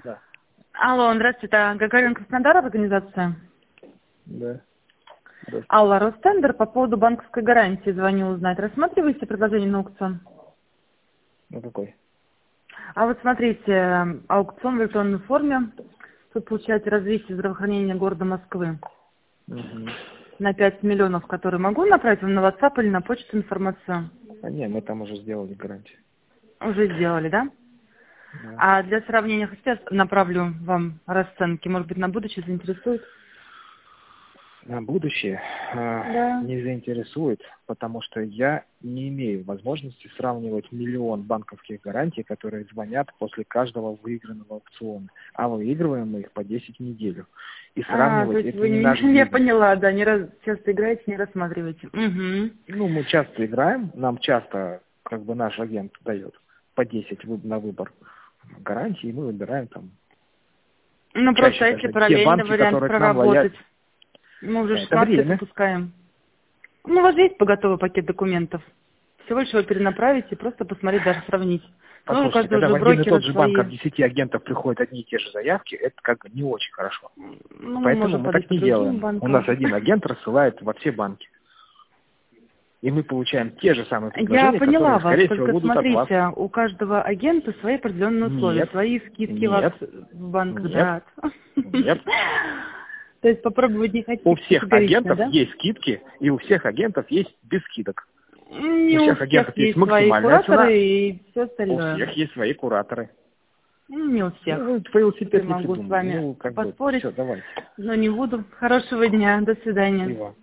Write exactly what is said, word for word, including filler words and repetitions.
Да. Алло, здравствуйте, это Гагарин Краснодар, организация? Да. Алла, Ростендер, по поводу банковской гарантии звоню узнать. Рассматриваете предложение на аукцион? Ну какой? А вот смотрите, аукцион в электронной форме. Тут получаете развитие здравоохранения города Москвы Угу. на пять миллионов, которые могу направить вам на WhatsApp или на почту информацию? А не, мы там уже сделали гарантию. Уже сделали, да? Да. А для сравнения, хотите, я направлю вам расценки? Может быть, на будущее заинтересует? На будущее э, Да. не заинтересует, потому что я не имею возможности сравнивать миллион банковских гарантий, которые звонят после каждого выигранного аукциона. А выигрываем мы их по десять в неделю. И А, то сравнивать есть это вы не не, наш я бизнес. поняла, да, не раз, часто играете, не рассматриваете. Угу. Ну, мы часто играем, нам часто как бы наш агент дает по десять вы- на выбор гарантий, и мы выбираем там Ну, просто чаще если даже те параллельно банки, вариант которые к нам лояльны. проработать, мы уже Это шестнадцать время. выпускаем. Ну, у вас есть готовый пакет документов? Всего лишь его перенаправить и просто посмотреть, даже сравнить. Ну, у Послушайте, каждого когда же в один и брокера тот же банк свои. от десяти агентов приходят одни и те же заявки, это как бы не очень хорошо. Ну, мы Поэтому можем мы подать так по не другим делаем. У нас банкам. один агент рассылает во все банки. И мы получаем те же самые Я предложения, поняла которые, вас, скорее всего, только будут от вас. смотрите, у каждого агента свои определенные условия, Нет, свои скидки у вас нет, в банках, нет, да. нет. То есть попробовать не У хотите всех категорично, агентов да? есть скидки, и у всех агентов есть без скидок. Не У у всех всех агентов есть есть свои максимальная цена, кураторы и все у остальное. всех есть свои кураторы. Ну, не у Ну, всех. вы Тут я велосипед не могу с придумали. вами Ну, как бы, поспорить, все, давайте. но не буду. Хорошего дня, до И свидания. вам.